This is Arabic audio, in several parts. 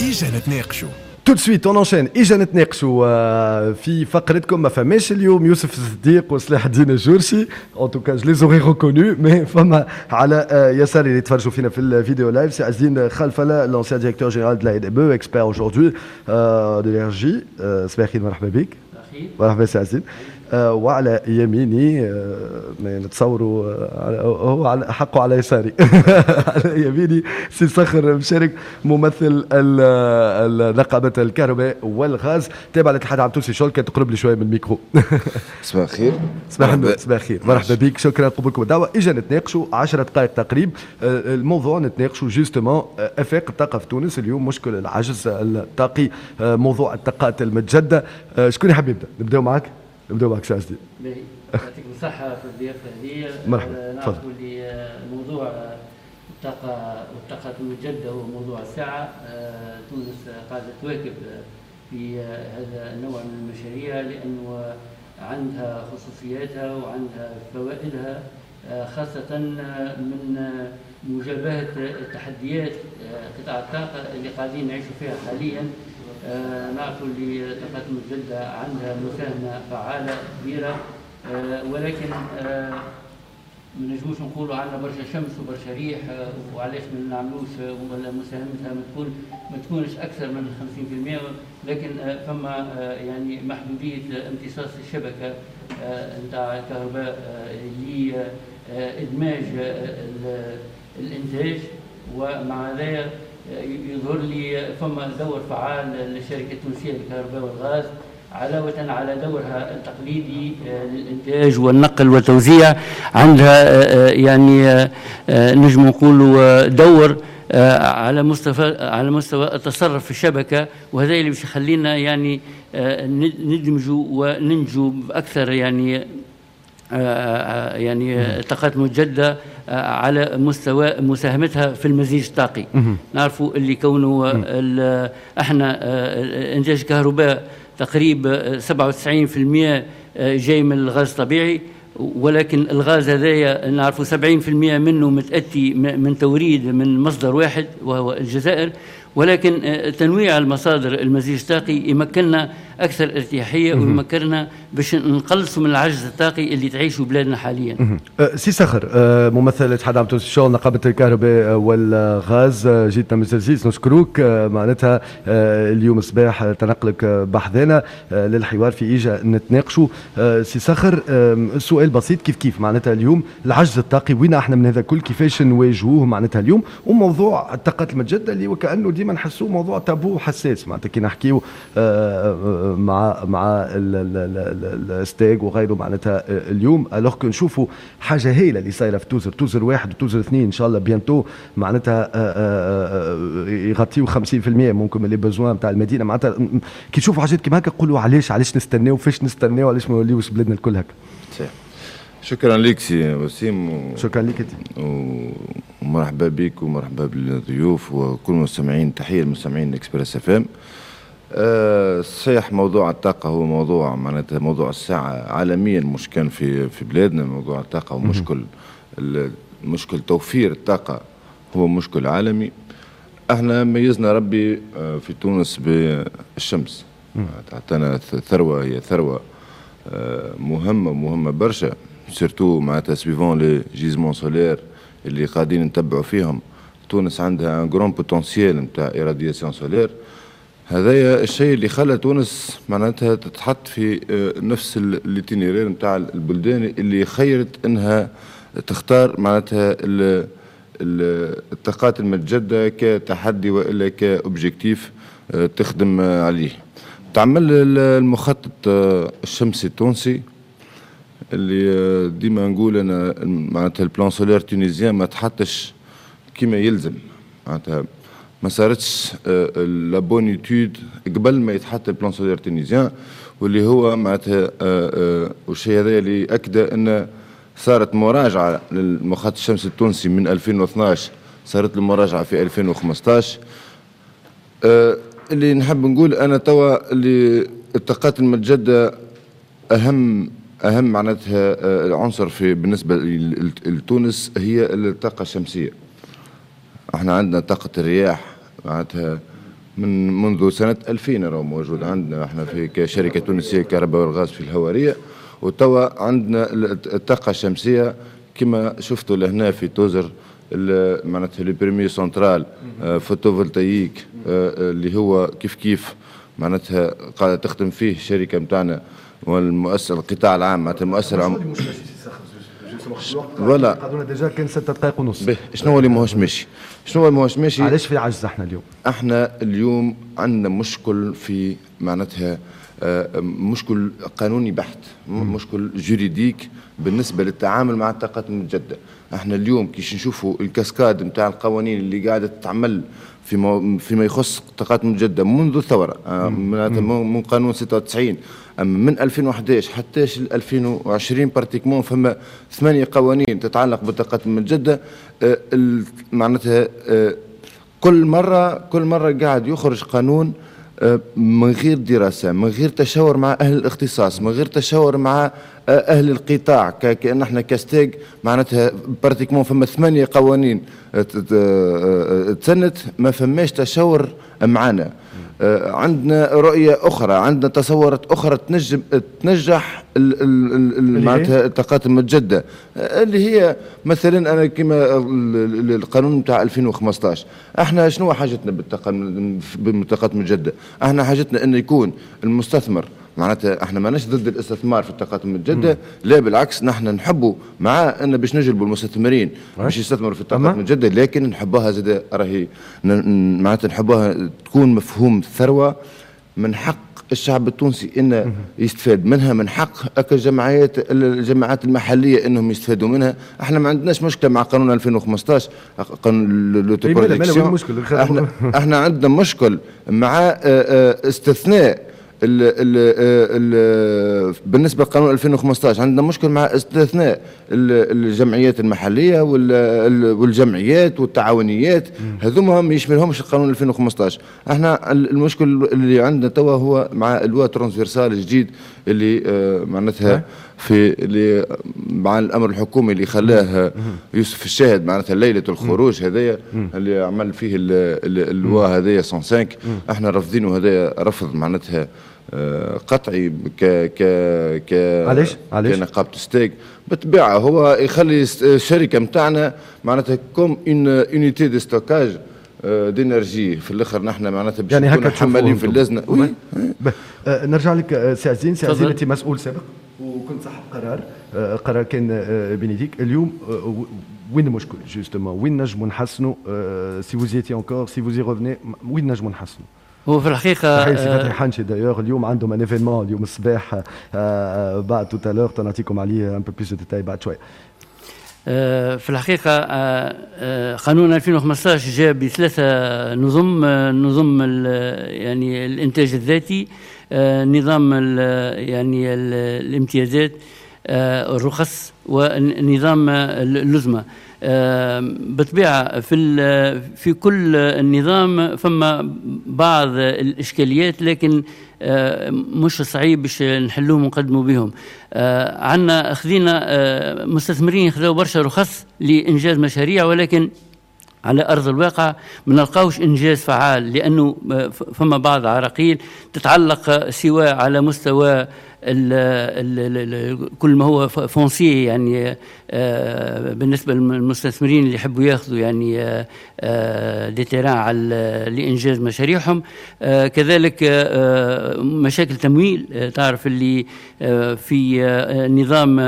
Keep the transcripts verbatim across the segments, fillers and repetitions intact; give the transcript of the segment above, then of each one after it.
إجا نتناقشوا. تو دو سويت اون انشين اجا نتناقشوا في فقرتكم ما فماش اليوم يوسف الصديق وصلاح الدين الجورسي ان توكا جو لي زوري ريكونو مي فما على يساري اللي تفرجوا فينا في الفيديو لايف سي عزين خلفله لونسيان ديريكتور جينيرال دو لا اي دي بي اكسبير اجوردي دو لينرجي. صباح الخير مرحبا بك. مرحبا سي عزين. وعلى يميني نتصوروا هو على حقه على يساري على يميني سي صخر مشارك ممثل نقابة الكهرباء والغاز تابع للاتحاد العام التونسي شغل. كان تقرب لي شويه من الميكرو. صباح الخير. صباح النور. صباح الخير مرحبا بك. شكرا قبولكم الدعوه. اجا نتناقشوا عشر دقائق تقريب. الموضوع نتناقشوا جوستومون افاق الطاقه في تونس اليوم، مشكل العجز الطاقي، موضوع الطاقات المتجدده. شكون يحب يبدا؟ نبداو معك. نبداو معك سي عزيز. يعطيك الصحة في الضيافة هذه. مرحبا. نعرفوا اللي موضوع الطاقة والطاقات المتجددة هو موضوع الساعة. تونس قاعدة تواكب في هذا النوع من المشاريع لأنه عندها خصوصياتها وعندها فوائدها، خاصة من مجابهة تحديات قطاع الطاقة اللي قاعدين نعيشوا فيها حاليا. آه نعرفوا اللي الطاقات المتجددة عندها مساهمة فعالة كبيرة، آه ولكن آه ما نجموش نقولوا عندنا برشا شمس وبرشا ريح، آه وعلاش ما نعملوش ولا مساهمتها ما تكون ما تكونش أكثر من خمسين بالمئة، لكن آه فما آه يعني محدودية امتصاص الشبكة نتاع آه الكهرباء آه لإدماج آه الإنتاج. ومع ذلك يظهر لي فما دور فعال للشركة التونسية للكهرباء والغاز علاوة على دورها التقليدي للإنتاج والنقل والتوزيع. عندها يعني نجم نقولوا دور على مستوى على مستوى التصرف في الشبكة، وهذا اللي باش يخلينا يعني ندمجوا وننجوا بأكثر يعني يعني الطاقات المتجددة على مستوى مساهمتها في المزيج الطاقي. نعرفوا اللي كونه احنا انتاج الكهرباء تقريبا سبعة وتسعين بالمئة جاي من الغاز الطبيعي، ولكن الغاز هذايا نعرفوا سبعين بالمئة منه متأتي من توريد من مصدر واحد وهو الجزائر، ولكن تنويع المصادر المزيج الطاقي يمكننا أكثر ارتياحية ويمكننا باش نقلصوا من العجز الطاقي اللي تعيشه بلادنا حاليا. سي صخر ممثل الاتحاد العام التونسي للشغل نقابة الكهرباء والغاز، جيتنا من زرزيز نشكروك. معناتها اليوم الصباح تنقلك بحذانا للحوار في إيجا نتناقشوا. سي صخر سؤال بسيط كيف كيف معناتها اليوم العجز الطاقي وين احنا من هذا كل كيفاش نواجهوه معناتها اليوم، وموضوع الطاقات المتجددة اللي وكأنه ديما نحسوه موضوع تابو حساس معناتها كي نحكيو مع مع الستيك وغيره معناتها اليوم الوغ كو نشوفوا حاجه هايله اللي صايره في توزر توزر واحد وتوزر اثنين ان شاء الله بيانتو معناتها يغطيو خمسين بالمئة ممكن من لي بوزوان نتاع المدينه. معناتها كي تشوفوا حاجات كيما هكا قولوا علاش علاش نستناو فاش نستناو علاش ما نوليوش بلادنا الكل هكا. شكرا لك سي وسيم و... شكرا لك انت ومرحبا بك ومرحبا بالضيوف وكل المستمعين. تحيه للمستمعين اكسبريس اف ام. أه صحيح موضوع الطاقة هو موضوع معناتها موضوع الساعة عالميا، مش كان في في بلادنا موضوع الطاقة ومشكل مشكل توفير الطاقة هو مشكل عالمي. احنا ميزنا ربي في تونس بالشمس، تعطينا ثروة، هي ثروة مهمة مهمة برشا، سيرتو معناتها سويفون لي جيزمون سولير اللي قاعدين نتبعوا فيهم. تونس عندها ان جرون بوتنسيال نتاع ايرادياسيون سولير. هذايا الشيء اللي خلى تونس معناتها تتحط في نفس الاتينيرير نتاع البلدان اللي خيرت انها تختار معناتها الطاقات المتجدده كتحدي والا كاوبجيكتيف تخدم عليه. تعمل المخطط الشمسي التونسي اللي ديما نقول انا معناتها البلان سولير تونيزيان ما تحطش كما يلزم، معناتها ما صارتش لا بونيتود قبل ما يتحط البلان سولير تونيزيان، واللي هو معناتها والشيء هذا اللي اكد ان صارت مراجعه للمخطط الشمسي التونسي من ألفين واثناش، صارت المراجعه في ألفين وخمسطاش. اللي نحب نقول انا توا اللي الطاقات المتجدده اهم اهم معناتها العنصر في بالنسبه لتونس هي الطاقه الشمسيه. احنا عندنا طاقه الرياح معناتها من منذ سنة ألفين راهو موجود عندنا احنا في كشركة تونسية الكهرباء والغاز في الهوارية، وتوا عندنا الطاقة الشمسية كما شفتوا لهنا في توزر معناتها لو بريمير سنترال فوتوفولتايك اللي هو كيف كيف معناتها قاعدة تخدم فيه الشركة متاعنا والمؤسسة القطاع العام معناتها المؤسسة العام. ولا قعدونا ديجا كان ستة دقائق ونص. شنو هو اللي ماهوش ماشي؟ شنو هو اللي ماهوش ماشي؟ علاش في عجز احنا اليوم؟ احنا اليوم عندنا مشكل في معناتها مشكل قانوني بحت، مشكل جوريديك بالنسبه للتعامل مع الطاقات المتجدده. احنا اليوم كيش نشوفوا الكاسكاد نتاع القوانين اللي قاعده تتعمل فيما فيما يخص الطاقات المتجدده منذ الثوره من قانون ستة وتسعين، اما من ألفين وأحد عشر حتى ألفين وعشرين بارتيكمون فما ثمانيه قوانين تتعلق بالطاقات المتجدده. معناتها كل مره كل مره قاعد يخرج قانون من غير دراسة، من غير تشاور مع أهل الاختصاص، من غير تشاور مع أهل القطاع، كأن احنا كاستيج معناتها براتيكمون فما ثمانية قوانين تسنت ما فماش تشاور معنا. عندنا رؤية أخرى، عندنا تصورات أخرى تنجم تنجح معناتها الطاقات المتجددة اللي هي مثلا أنا كما القانون بتاع ألفين وخمسطاش. احنا شنو حاجتنا بالطاقات المتجددة؟ احنا حاجتنا أن يكون المستثمر معناتها احنا ماناش ضد الاستثمار في الطاقات المتجدده، لا بالعكس نحن نحبوا مع ان باش نجلبوا المستثمرين باش يستثمروا في الطاقات المتجدده، لكن نحبوها زاد راهي معناتها نحبوها تكون مفهوم ثروه من حق الشعب التونسي انه يستفاد منها، من حق الجمعيات الجماعات المحليه انهم يستفادوا منها. احنا ما عندناش مشكله مع قانون ألفين وخمسطاش قانون لوتوبرودكسيون، احنا احنا عندنا مشكل مع استثناء ال ال ال بالنسبه لقانون ألفين وخمسطاش. عندنا مشكل مع استثناء الجمعيات المحليه والجمعيات والتعاونيات، هذوما ما يشملهمش القانون ألفين وخمسطاش. احنا المشكل اللي عندنا توا هو مع اللوا ترانسفيرسال الجديد اللي معناتها في اللي مع الامر الحكومي اللي خلاه يوسف الشاهد معناتها ليله الخروج هذايا اللي عمل فيه اللوا هذايا مئة وخمسة. احنا رافضينه هذايا رفض معناتها قطعي ك ك ك علاش علاش كنقابه ستيك بالطبيعه هو يخلي الشركه نتاعنا معناتها كوم اون اونيتي دو ستوكاج دينرجي في الاخر. نحن معناتها باش يعني نكونوا حمالين في اللجنه. وي. نرجع لك سي عزين. سي عزين انت مسؤول سابق وكنت صاحب قرار، قرار كان بينيديك. اليوم وين المشكل جوستومون؟ وين نجموا نحسنوا؟ سي فوزيتي انكور سي فوزي ريفني وين نجموا نحسنوا؟ هو في الحقيقة تحية سي فتحي حنشي دايوغ اليوم عندهم ان ايفينمون اليوم الصباح بعد تو تالور تنعطيكم عليه ان بو بلوس دو ديتاي بعد شوية. في الحقيقة قانون ألفين وخمسطاش جاء بثلاثة نظم نظم يعني الإنتاج الذاتي، نظام يعني الامتيازات، الرخص، ونظام اللزمة. بالطبيعة في في كل النظام فما بعض الإشكاليات، لكن مش صعيب باش نحلوهم ونقدموا بهم. عندنا خذينا مستثمرين خذوا برشا رخص لإنجاز مشاريع، ولكن على أرض الواقع ما نلقاوش إنجاز فعال، لأنه فما بعض عراقيل تتعلق سواء على مستوى ال ال ال كل ما هو فونسي، يعني آه بالنسبة للمستثمرين اللي يحبوا ياخذوا يعني آه دي تيران على لإنجاز مشاريعهم. آه كذلك آه مشاكل تمويل. آه تعرف اللي آه في آه نظام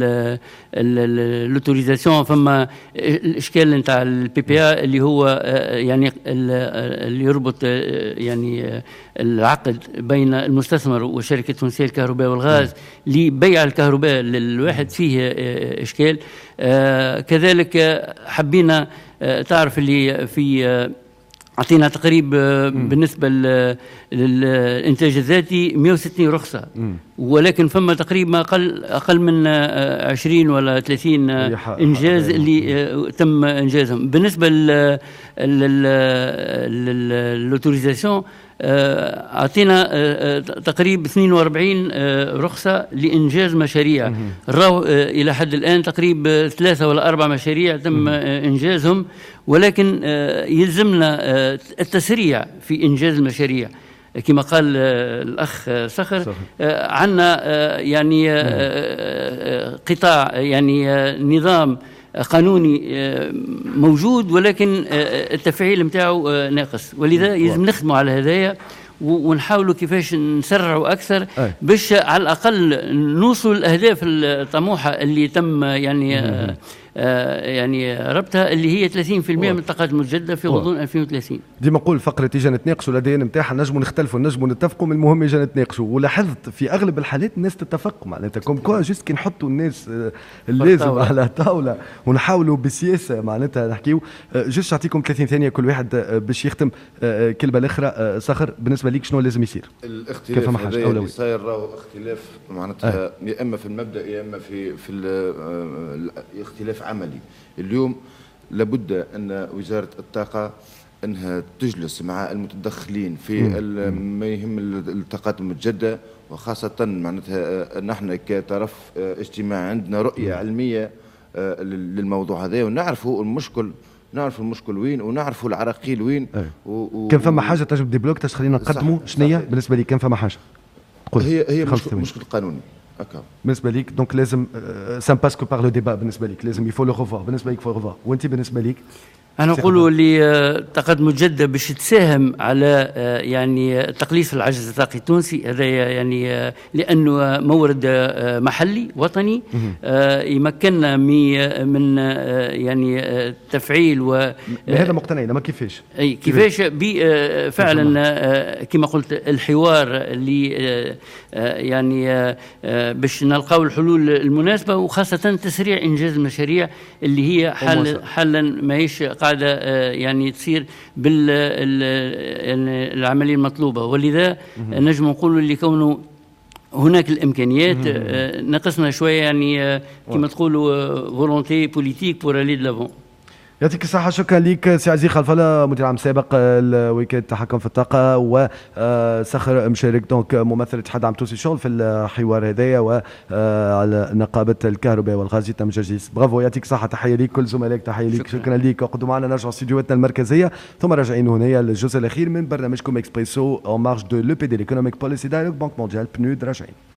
اللوتوريزاسيون فما الإشكال نتاع البي بي إيه اللي هو آه يعني اللي يربط آه يعني العقد بين المستثمر وشركة تونسية الكهرباء والغاز لبيع الكهرباء للواحد، فيه إشكال. آه كذلك حبينا آه تعرف اللي في آه أعطينا تقريب آه بالنسبة للإنتاج الذاتي مئة وستين رخصة، ولكن فما تقريبا أقل أقل من آه عشرين ولا ثلاثين آه إنجاز اللي آه تم إنجازهم. بالنسبة للأوتوريزاسيون أعطينا تقريبا اثنين وأربعين رخصة لإنجاز مشاريع، راهو إلى حد الآن تقريبا ثلاثة ولا أربع مشاريع تم إنجازهم، ولكن يلزمنا التسريع في إنجاز المشاريع. كما قال الأخ صخر، عندنا يعني قطاع يعني نظام قانوني موجود، ولكن التفعيل نتاعو ناقص، ولذا يلزم نخدموا على هذايا ونحاولوا كيفاش نسرعوا أكثر باش على الأقل نوصل الأهداف الطموحة اللي تم يعني آه يعني ربطها، اللي هي ثلاثين بالمئة من الطاقات المتجددة في غضون ألفين وثلاثين. ديما نقول فقرة يجي نتناقشوا الأدي إن نتاعها نجموا نختلفوا نجموا نتفقوا، من المهم يجي نتناقشوا، ولاحظت في أغلب الحالات الناس تتفق معناتها كوم كوا جست كي نحطوا الناس اللازم على طاولة ونحاولوا بسياسة معناتها نحكيو. جست نعطيكم ثلاثين ثانية كل واحد باش يختم كلمة الأخرى. صخر، بالنسبة ليك شنو لازم يصير؟ الاختلاف هذا اللي صاير راهو اختلاف معناتها يا إما في المبدأ يا إما في في الاختلاف عملي. اليوم لابد أن وزارة الطاقة أنها تجلس مع المتدخلين في ما يهم الطاقات المتجددة، وخاصة معناتها نحن كطرف اجتماعي عندنا رؤية علمية للموضوع هذا، ونعرفوا المشكل نعرف المشكل وين ونعرفوا العراقيل وين. و... كان فما حاجة تجب دي بلوك خلينا نقدموا شنية بالنسبة لي؟ كان فما حاجة هي هي مشكل, مشكل قانوني هكا بالنسبه ليك، دونك لازم سان باسكو بار لو ديبا بالنسبه ليك لازم يفو لو ريفوار بالنسبه ليك فو ريفوار. وانت بالنسبه ليك؟ أنا نقولوا اللي الطاقات المتجددة باش تساهم على يعني تقليص العجز الطاقي التونسي، هذا يعني لأنه مورد محلي وطني يمكننا من يعني تفعيل و هذا مقتنعين. ما كيفاش؟ أي كيفاش فعلا كما قلت الحوار اللي يعني باش نلقاو الحلول المناسبة، وخاصة تسريع إنجاز المشاريع اللي هي حال حالا ماهيش قاعدة يعني تصير بالعملية المطلوبة. ولذا نجم نقول اللي كونه هناك الإمكانيات نقصنا شوية يعني كما تقولوا فولونتي بوليتيك بور ألي دلافون. يعطيك الصحة. شكرا لك سي عزيز خلفلة، مدير عام سابق الوكالة التحكم في الطاقة، وصخر مشارك دونك ممثل اتحاد عام تونسي الشغل في الحوار هذايا، وعلى نقابة الكهرباء والغاز تم جرجيس. برافو، يعطيك الصحة. تحية ليك كل زملائك، تحية ليك. شكرا, شكرا ليك. اقعدوا معنا نرجعوا استديوهاتنا المركزية، ثم راجعين هنا للجزء الأخير من برنامجكم اكسبريسو اون مارش دو لو بي دي ليكونوميك بوليسي دايلوج بنك مونديال بنود. راجعين.